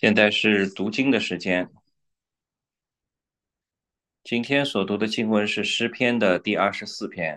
现在是读经的时间。今天所读的经文是诗篇的第24篇。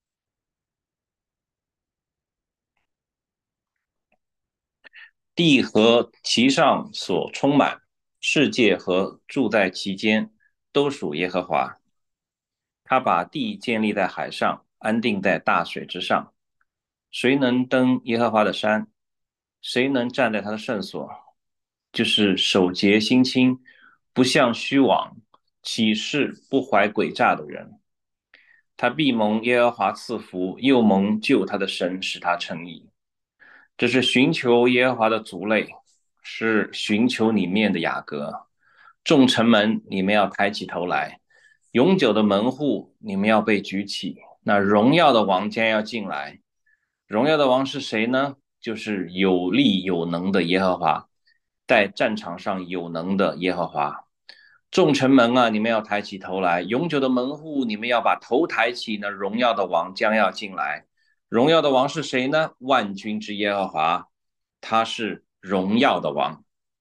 地和其上所充满，世界和住在其间，都属耶和华。他把地建立在海上，安定在大水之上。谁能登耶和华的山？谁能站在他的圣所？就是手洁心清，不向虚妄，起誓不怀诡诈的人。他必蒙耶和华赐福，又蒙救他的神使他称义。这是寻求耶和华的族类，是寻求里面的雅各。众城门，你们要抬起头来；永久的门户，你们要被举起。那荣耀的王将要进来。荣耀的王是谁呢？就是有力有能的耶和华，在战场上有能的耶和华。众城门啊，你们要抬起头来；永久的门户，你们要把头抬起。那荣耀的王将要进来。荣耀的王是谁呢？万军之耶和华，他是荣耀的王。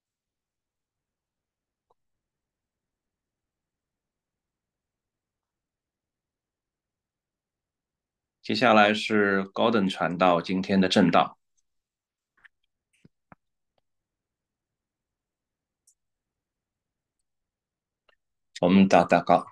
接下来是高等传道今天的正道。我们祷告。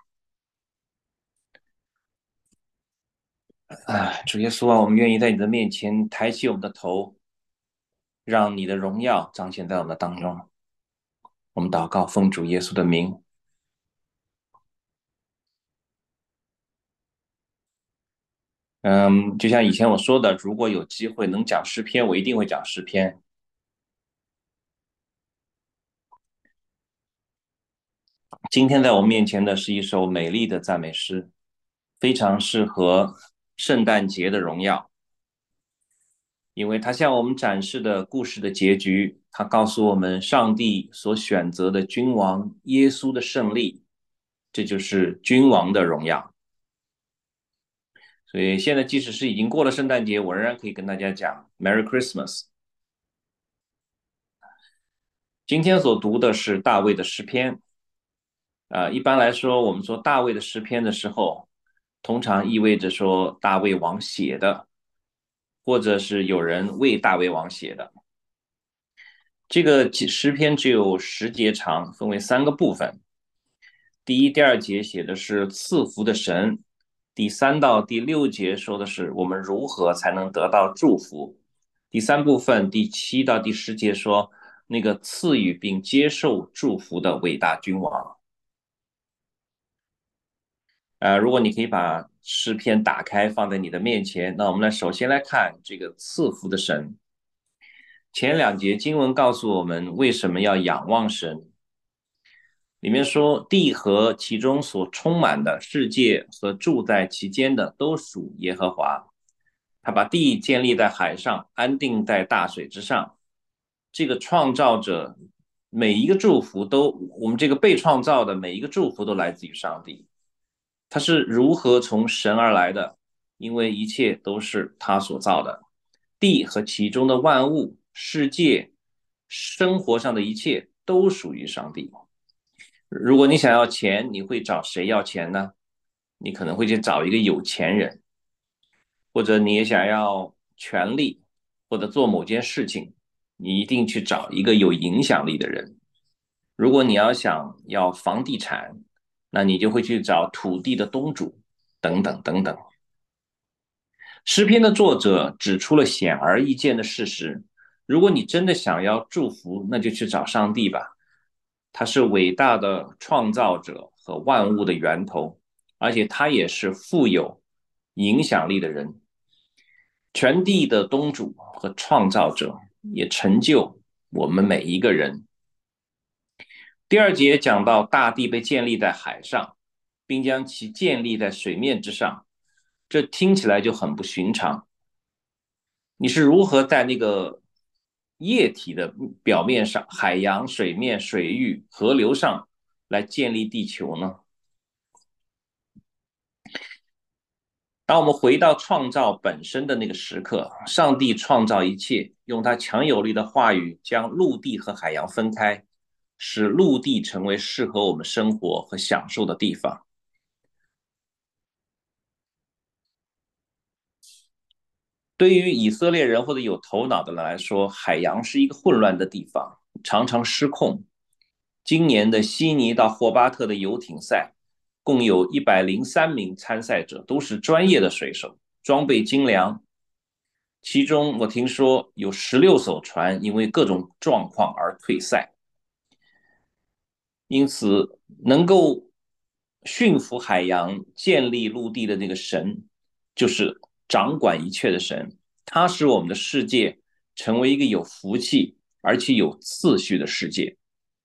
主耶稣啊，我们愿意在你的面前抬起我们的头，让你的荣耀彰显在我们的当中。我们祷告，奉主耶稣的名。就像以前我说的，如果有机会能讲诗篇，我一定会讲诗篇。今天在我面前的是一首美丽的赞美诗，非常适合圣诞节的荣耀，因为它向我们展示的故事的结局，它告诉我们上帝所选择的君王耶稣的胜利，这就是君王的荣耀。所以现在即使是已经过了圣诞节，我仍然可以跟大家讲 Merry Christmas。今天所读的是大卫的诗篇。一般来说，我们说大卫的诗篇的时候，通常意味着说大卫王写的，或者是有人为大卫王写的。这个诗篇只有10节长，分为3个部分。第一、第二节写的是赐福的神，第3到第6节说的是我们如何才能得到祝福。第3部分第7到第10节说那个赐予并接受祝福的伟大君王。如果你可以把诗篇打开放在你的面前，那我们首先来看这个赐福的神。前2节经文告诉我们为什么要仰望神。里面说地和其中所充满的世界和住在其间的都属耶和华。他把地建立在海上，安定在大水之上。这个创造者每一个祝福都，我们这个被创造的每一个祝福都来自于上帝。他是如何从神而来的？因为一切都是他所造的，地和其中的万物、世界、生活上的一切都属于上帝。如果你想要钱，你会找谁要钱呢？你可能会去找一个有钱人，或者你也想要权利，或者做某件事情，你一定去找一个有影响力的人。如果你想要房地产，那你就会去找土地的东主，等等等等。诗篇的作者指出了显而易见的事实：如果你真的想要祝福，那就去找上帝吧。他是伟大的创造者和万物的源头，而且他也是富有影响力的人，全地的东主和创造者，也成就我们每一个人。第2节讲到大地被建立在海上，并将其建立在水面之上，这听起来就很不寻常。你是如何在那个液体的表面上，海洋、水面、水域、河流上来建立地球呢？当我们回到创造本身的那个时刻，上帝创造一切，用他强有力的话语将陆地和海洋分开， 使陆地成为适合我们生活和享受的地方。对于以色列人或者有头脑的人来说，海洋是一个混乱的地方，常常失控。今年的悉尼到霍巴特的游艇赛，共有103名参赛者，都是专业的水手，装备精良。其中我听说有16艘船因为各种状况而退赛，因此能够驯服海洋、建立陆地的那个神，就是掌管一切的神，他使我们的世界成为一个有福气而且有秩序的世界。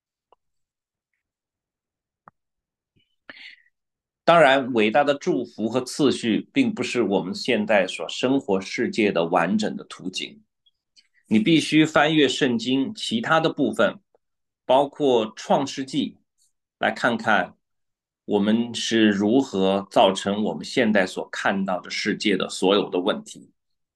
当然，伟大的祝福和次序并不是我们现在所生活世界的完整的图景。你必须翻阅圣经其他的部分，包括创世纪，来看看我们是如何造成我们现在所看到的世界的所有的问题。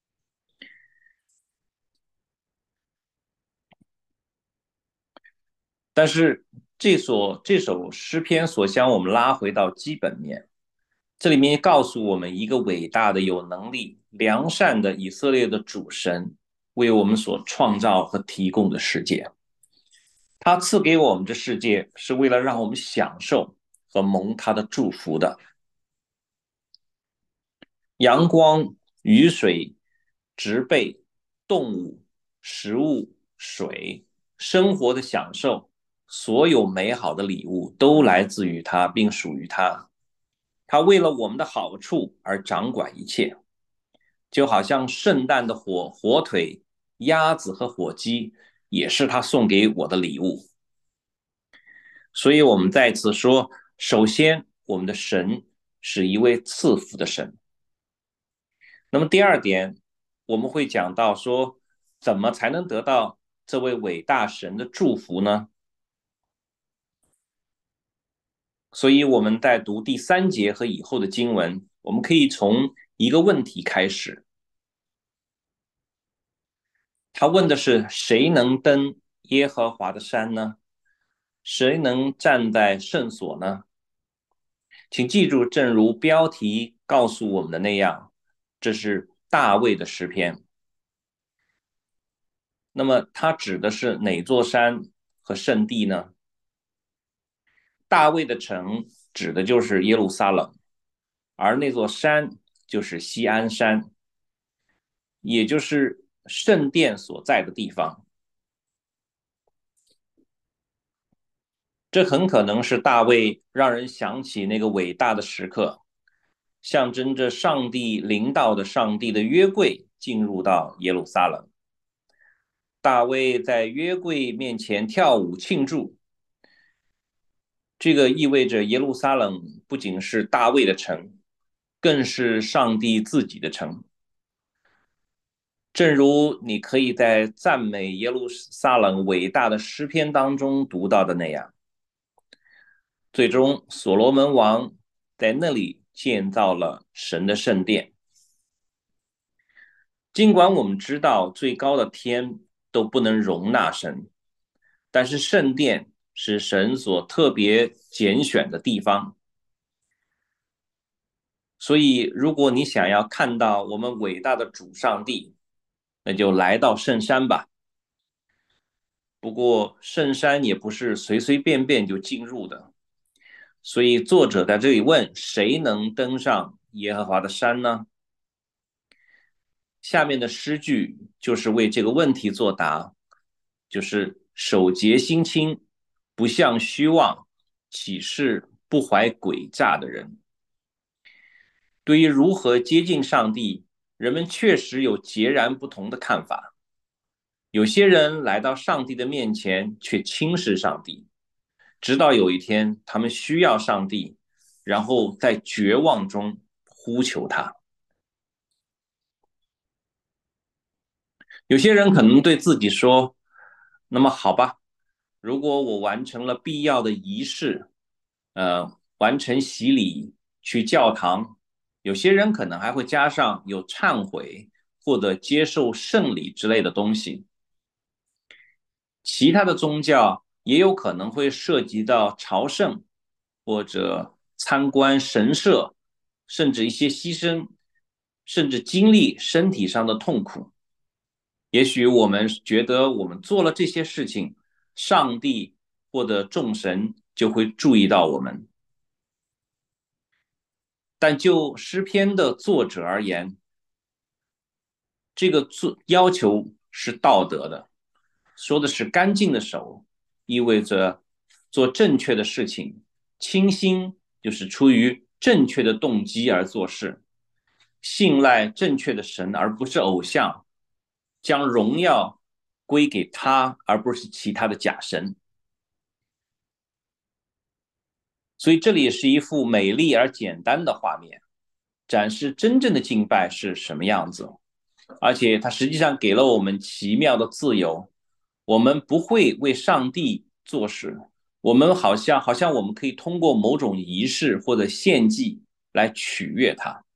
但是这首诗篇所将我们拉回到基本面，这里面告诉我们一个伟大的、有能力、良善的以色列的主神为我们所创造和提供的世界。他赐给我们这世界是为了让我们享受和蒙他的祝福的。阳光、雨水、植被、动物、食物、水，生活的享受，所有美好的礼物都来自于他，并属于他。他为了我们的好处而掌管一切，就好像圣诞的火腿、鸭子和火鸡，也是他送给我的礼物。所以，我们再次说，首先，我们的神是一位赐福的神。那么，第二点，我们会讲到说，怎么才能得到这位伟大神的祝福呢？所以，我们在读第3节和以后的经文，我们可以从一个问题开始。他问的是：谁能登耶和华的山呢？谁能站在圣所呢？请记住，正如标题告诉我们的那样，这是大卫的诗篇。那么，它指的是哪座山和圣地呢？大卫的城指的就是耶路撒冷，而那座山就是锡安山，也就是圣殿所在的地方。这很可能是大卫让人想起那个伟大的时刻，象征着上帝领导的上帝的约柜进入到耶路撒冷。大卫在约柜面前跳舞庆祝，这个意味着耶路撒冷不仅是大卫的城，更是上帝自己的城。正如你可以在赞美耶路撒冷伟大的诗篇当中读到的那样，最终所罗门王在那里建造了神的圣殿。尽管我们知道最高的天都不能容纳神，但是圣殿是神所特别拣选的地方。所以，如果你想要看到我们伟大的主上帝，那就来到圣山吧。不过，圣山也不是随随便便就进入的，所以作者在这里问：谁能登上耶和华的山呢？下面的诗句就是为这个问题作答，就是守节心清，不向虚妄，岂是不怀诡诈的人。对于如何接近上帝，人们确实有截然不同的看法。有些人来到上帝的面前，却轻视上帝，直到有一天他们需要上帝，然后在绝望中呼求他。有些人可能对自己说：“那么好吧，如果我完成了必要的仪式，完成洗礼，去教堂，有些人可能还会加上有忏悔或者接受圣礼之类的东西。其他的宗教也有可能会涉及到朝圣或者参观神社，甚至一些牺牲，甚至经历身体上的痛苦。也许我们觉得我们做了这些事情，上帝或者众神就会注意到我们。但就诗篇的作者而言，这个要求是道德的，说的是干净的手，意味着做正确的事情，清心就是出于正确的动机而做事，信赖正确的神而不是偶像，将荣耀归给他而不是其他的假神。所以这里是一幅美丽而简单的画面，展示真正的敬拜是什么样子。而且它实际上给了我们奇妙的自由，我们不会为上帝做事，我们好像我们可以通过某种仪式或者献祭来取悦他。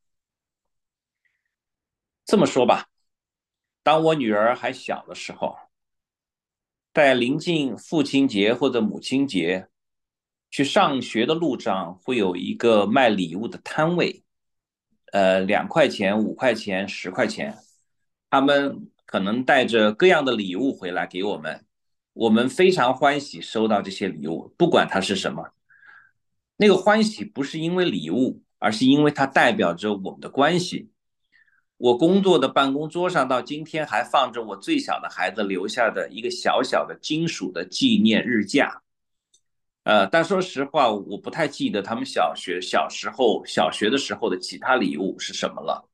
这么说吧，当我女儿还小的时候，在临近父亲节或者母亲节去上学的路上，会有一个卖礼物的摊位，2块钱、5块钱、10块钱，他们可能带着各样的礼物回来给我们，我们非常欢喜收到这些礼物，不管它是什么。那个欢喜不是因为礼物，而是因为它代表着我们的关系。我工作的办公桌上到今天还放着我最小的孩子留下的一个小小的金属的纪念日架。但说实话，我不太记得他们小学的时候的其他礼物是什么了。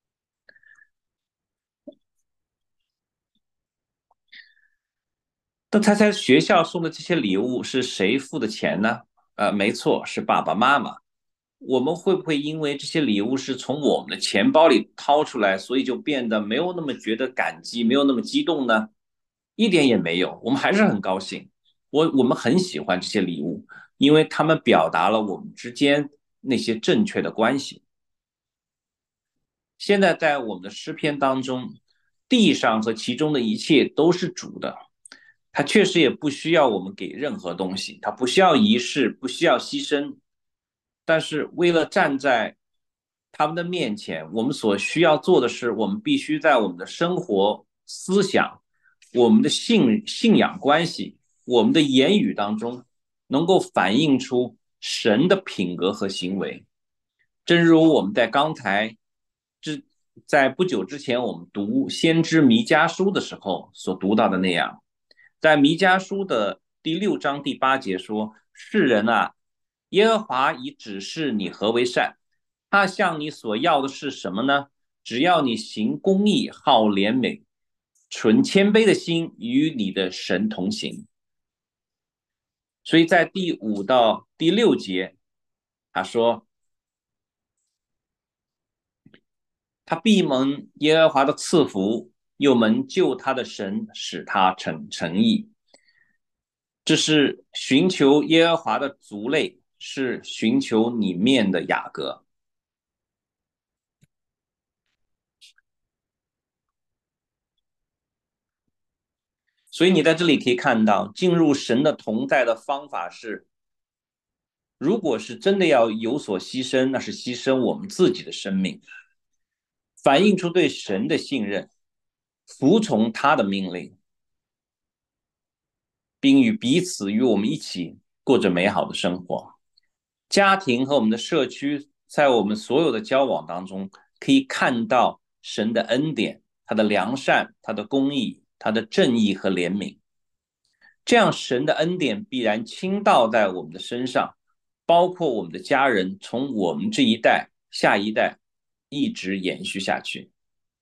那猜猜学校送的这些礼物是谁付的钱呢？没错，是爸爸妈妈。我们会不会因为这些礼物是从我们的钱包里掏出来，所以就变得没有那么觉得感激，没有那么激动呢？一点也没有，我们还是很高兴。我们很喜欢这些礼物，因为他们表达了我们之间那些正确的关系。现在在我们的诗篇当中，地上和其中的一切都是主的，他确实也不需要我们给任何东西，他不需要仪式，不需要牺牲。但是为了站在他们的面前，我们所需要做的是，我们必须在我们的生活、思想、我们的信仰关系、我们的言语当中，能够反映出神的品格和行为。正如我们在刚才之在不久之前我们读先知弥迦书的时候所读到的那样，在弥迦书的第6章第8节说：世人啊，耶和华已指示你何为善，他向你所要的是什么呢？只要你行公义，好怜悯，存谦卑的心，与你的神同行。所以在第5到第6节，他说他闭门耶和华的赐福，又蒙救他的神使他诚意。这是寻求耶和华的族类，是寻求你面的雅各。所以你在这里可以看到，进入神的同在的方法是，如果是真的要有所牺牲，那是牺牲我们自己的生命，反映出对神的信任，服从他的命令，并与我们一起过着美好的生活。家庭和我们的社区，在我们所有的交往当中，可以看到神的恩典，他的良善，他的公义，他的正义和怜悯。这样，神的恩典必然倾倒在我们的身上，包括我们的家人，从我们这一代、下一代一直延续下去。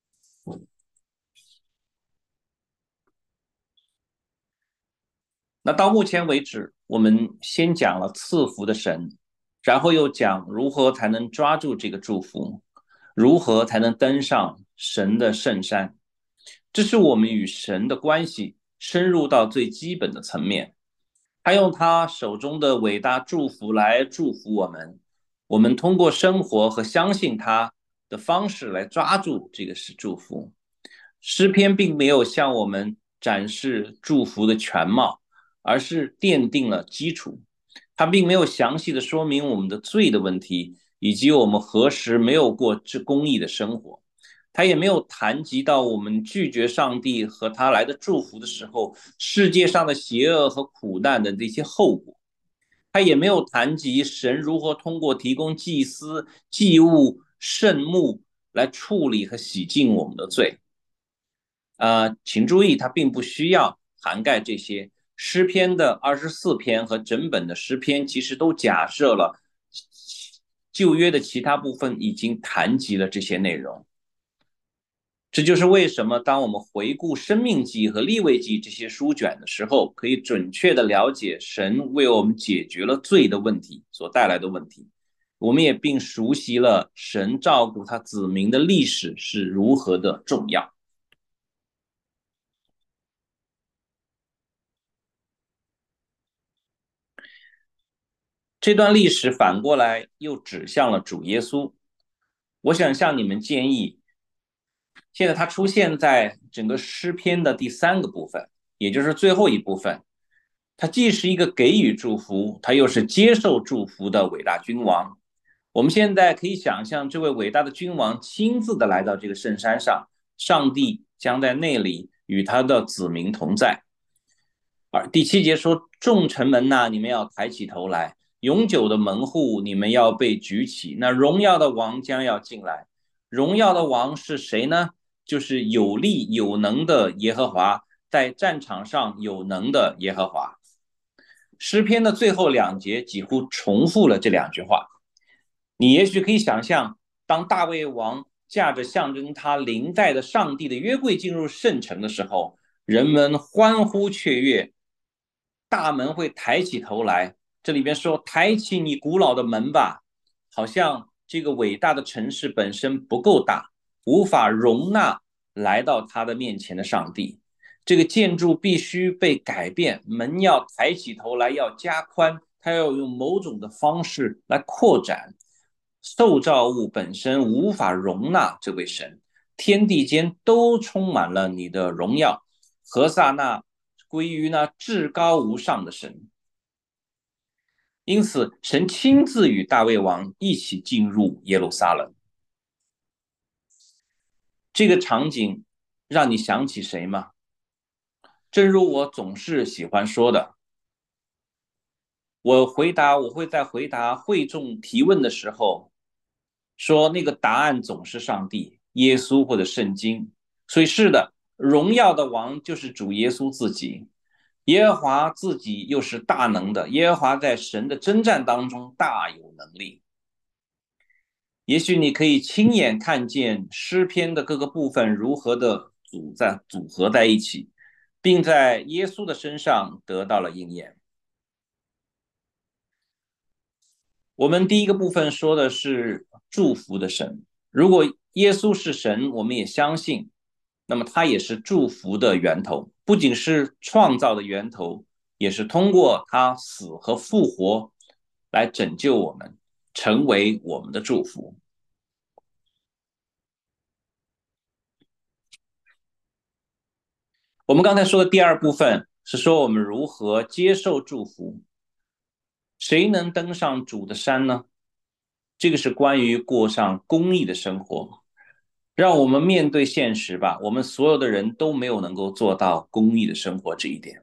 那到目前为止，我们先讲了赐福的神，然后又讲如何才能抓住这个祝福，如何才能登上神的圣山。这是我们与神的关系深入到最基本的层面。他用他手中的伟大祝福来祝福我们，我们通过生活和相信他的方式来抓住这个是祝福。诗篇并没有向我们展示祝福的全貌， 而是奠定了基础。它并没有详细的说明我们的罪的问题，以及我们何时没有过至公义的生活。他也没有谈及到我们拒绝上帝和他来的祝福的时候，世界上的邪恶和苦难的这些后果。他也没有谈及神如何通过提供祭司、祭物、圣幕来处理和洗净我们的罪。请注意，它并不需要涵盖这些。诗篇的24篇和整本的诗篇其实都假设了旧约的其他部分已经谈及了这些内容。这就是为什么当我们回顾《生命记》和《利未记》这些书卷的时候，可以准确的了解神为我们解决了罪的问题所带来的问题。我们也并熟悉了神照顾他子民的历史是如何的重要。这段历史反过来又指向了主耶稣。我想向你们建议，现在它出现在整个诗篇的第三个部分，也就是最后一部分。他既是一个给予祝福，他又是接受祝福的伟大君王。我们现在可以想象，这位伟大的君王亲自的来到这个圣山上，上帝将在那里与他的子民同在。而第7节说：众城门呐、你们要抬起头来；永久的门户，你们要被举起。那荣耀的王将要进来。荣耀的王是谁呢？就是有力有能的耶和华，在战场上有能的耶和华。诗篇的最后2节几乎重复了这2句话。你也许可以想象，当大卫王驾着象征他临在的上帝的约柜进入圣城的时候，人们欢呼雀跃，大门会抬起头来。这里边说：抬起你古老的门吧，好像这个伟大的城市本身不够大，无法容纳来到他的面前的上帝。这个建筑必须被改变，门要抬起头来，要加宽，它要用某种的方式来扩展。受造物本身无法容纳这位神，天地间都充满了你的荣耀。何萨那归于那至高无上的神。因此，神亲自与大卫王一起进入耶路撒冷。这个场景让你想起谁吗？正如我总是喜欢说的，我会在回答会众提问的时候说，那个答案总是上帝、耶稣或者圣经。所以是的，荣耀的王就是主耶稣自己。耶和华自己又是大能的，耶和华在神的征战当中大有能力。也许你可以亲眼看见诗篇的各个部分如何的组合在一起，并在耶稣的身上得到了应验。我们第一个部分说的是祝福的神，如果耶稣是神，我们也相信，那么他也是祝福的源头，不仅是创造的源头，也是通过他死和复活来拯救我们，成为我们的祝福。我们刚才说的第二部分是说我们如何接受祝福，谁能登上主的山呢？这个是关于过上公义的生活。让我们面对现实吧，我们所有的人都没有能够做到公义的生活这一点。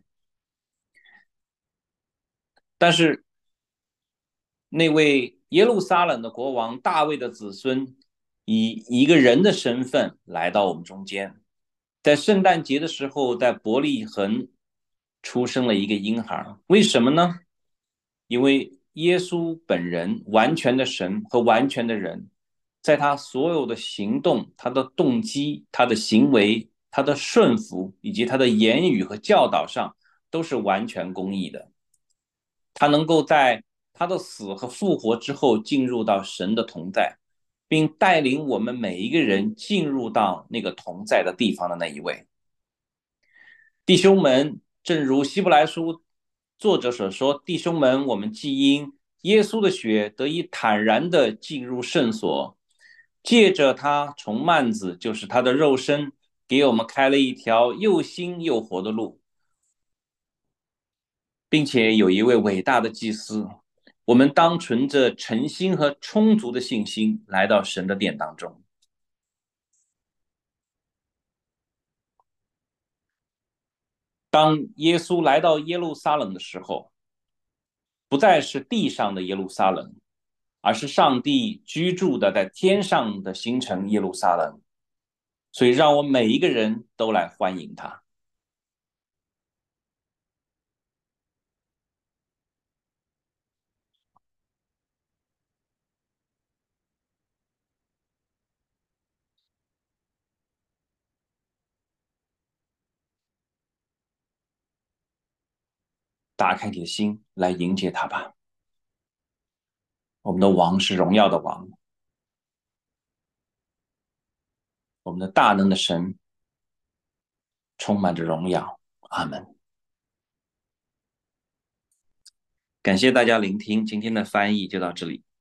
但是那位耶路撒冷的国王大卫的子孙，以一个人的身份来到我们中间，在圣诞节的时候，在伯利恒出生了一个婴孩。为什么呢？因为耶稣本人，完全的神和完全的人，在他所有的行动、他的动机、他的行为、他的顺服以及他的言语和教导上，都是完全公义的。他能够在他的死和复活之后进入到神的同在，并带领我们每一个人进入到那个同在的地方的那一位。弟兄们，正如希伯来书作者所说，弟兄们，我们既因耶稣的血得以坦然地进入圣所，借着他从幔子，就是他的肉身，给我们开了一条又新又活的路。 并且有一位伟大的祭司，我们当存着诚心和充足的信心来到神的殿当中。当耶稣来到耶路撒冷的时候，不再是地上的耶路撒冷，而是上帝居住的在天上的新城耶路撒冷。所以，让我们每一个人都来欢迎他，打开你的心来迎接他吧。我们的王是荣耀的王，我们的大能的神充满着荣耀。阿门。感谢大家聆听，今天的翻译就到这里。